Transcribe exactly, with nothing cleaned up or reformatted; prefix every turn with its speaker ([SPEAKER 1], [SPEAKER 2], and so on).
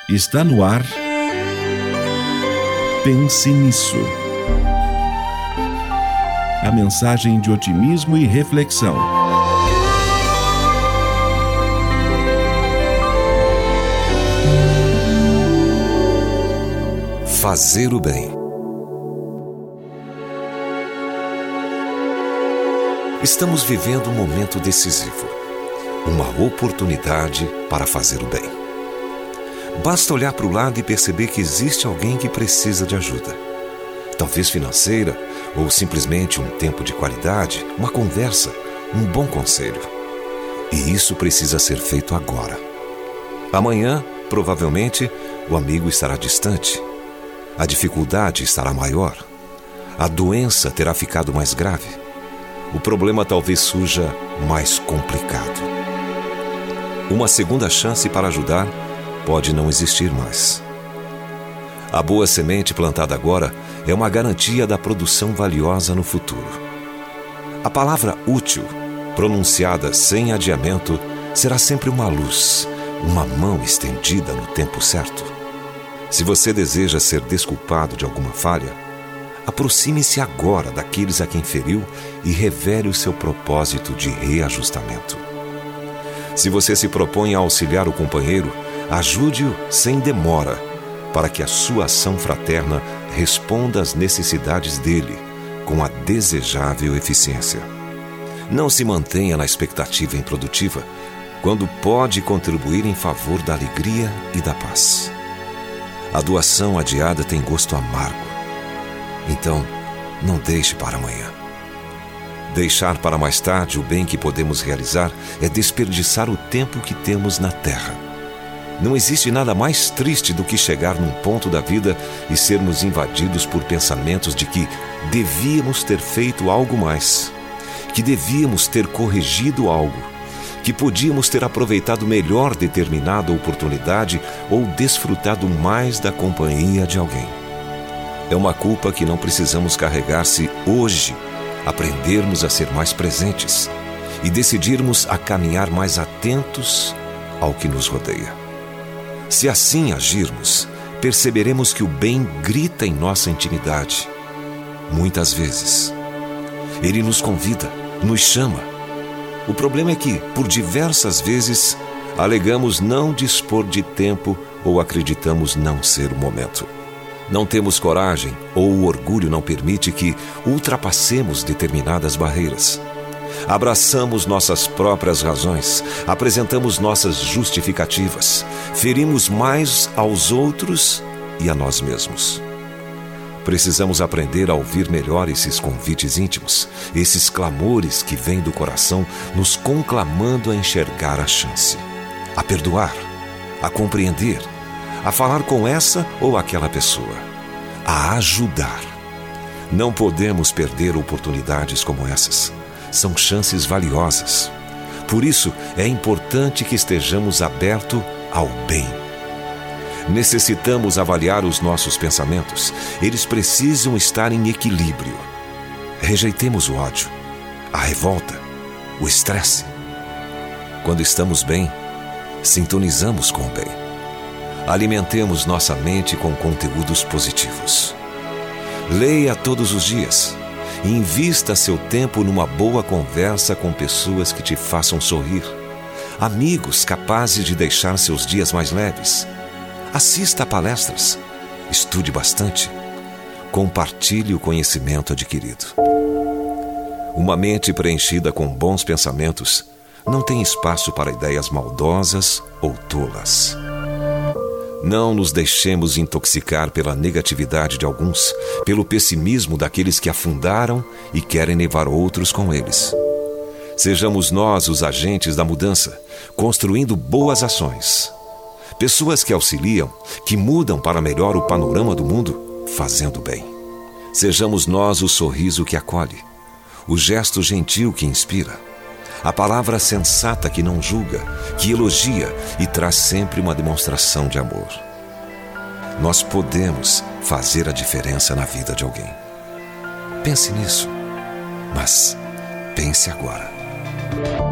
[SPEAKER 1] Está no ar. Pense nisso. A mensagem de otimismo e reflexão.
[SPEAKER 2] Fazer o bem. Estamos vivendo um momento decisivo, uma oportunidade para fazer o bem. Basta olhar para o lado e perceber que existe alguém que precisa de ajuda. Talvez financeira, ou simplesmente um tempo de qualidade, uma conversa, um bom conselho. E isso precisa ser feito agora. Amanhã, provavelmente, o amigo estará distante. A dificuldade estará maior. A doença terá ficado mais grave. O problema talvez surja mais complicado. Uma segunda chance para ajudar pode não existir mais. A boa semente plantada agora é uma garantia da produção valiosa no futuro. A palavra útil, pronunciada sem adiamento, será sempre uma luz, uma mão estendida no tempo certo. Se você deseja ser desculpado de alguma falha, aproxime-se agora daqueles a quem feriu e revele o seu propósito de reajustamento. Se você se propõe a auxiliar o companheiro, ajude-o sem demora, para que a sua ação fraterna responda às necessidades dele com a desejável eficiência. Não se mantenha na expectativa improdutiva, quando pode contribuir em favor da alegria e da paz. A doação adiada tem gosto amargo. Então, não deixe para amanhã. Deixar para mais tarde o bem que podemos realizar é desperdiçar o tempo que temos na Terra. Não existe nada mais triste do que chegar num ponto da vida e sermos invadidos por pensamentos de que devíamos ter feito algo mais, que devíamos ter corrigido algo, que podíamos ter aproveitado melhor determinada oportunidade ou desfrutado mais da companhia de alguém. É uma culpa que não precisamos carregar se hoje aprendermos a ser mais presentes e decidirmos a caminhar mais atentos ao que nos rodeia. Se assim agirmos, perceberemos que o bem grita em nossa intimidade. Muitas vezes, ele nos convida, nos chama. O problema é que, por diversas vezes, alegamos não dispor de tempo ou acreditamos não ser o momento. Não temos coragem ou o orgulho não permite que ultrapassemos determinadas barreiras. Abraçamos nossas próprias razões, apresentamos nossas justificativas, ferimos mais aos outros e a nós mesmos. Precisamos aprender a ouvir melhor esses convites íntimos, esses clamores que vêm do coração nos conclamando a enxergar a chance, a perdoar, a compreender, a falar com essa ou aquela pessoa, a ajudar. Não podemos perder oportunidades como essas. São chances valiosas. Por isso, é importante que estejamos abertos ao bem. Necessitamos avaliar os nossos pensamentos. Eles precisam estar em equilíbrio. Rejeitemos o ódio, a revolta, o estresse. Quando estamos bem, sintonizamos com o bem. Alimentemos nossa mente com conteúdos positivos. Leia todos os dias. Invista seu tempo numa boa conversa com pessoas que te façam sorrir. Amigos capazes de deixar seus dias mais leves. Assista a palestras. Estude bastante. Compartilhe o conhecimento adquirido. Uma mente preenchida com bons pensamentos não tem espaço para ideias maldosas ou tolas. Não nos deixemos intoxicar pela negatividade de alguns, pelo pessimismo daqueles que afundaram e querem levar outros com eles. Sejamos nós os agentes da mudança, construindo boas ações. Pessoas que auxiliam, que mudam para melhor o panorama do mundo, fazendo bem. Sejamos nós o sorriso que acolhe, o gesto gentil que inspira, a palavra sensata que não julga, que elogia e traz sempre uma demonstração de amor. Nós podemos fazer a diferença na vida de alguém. Pense nisso, mas pense agora.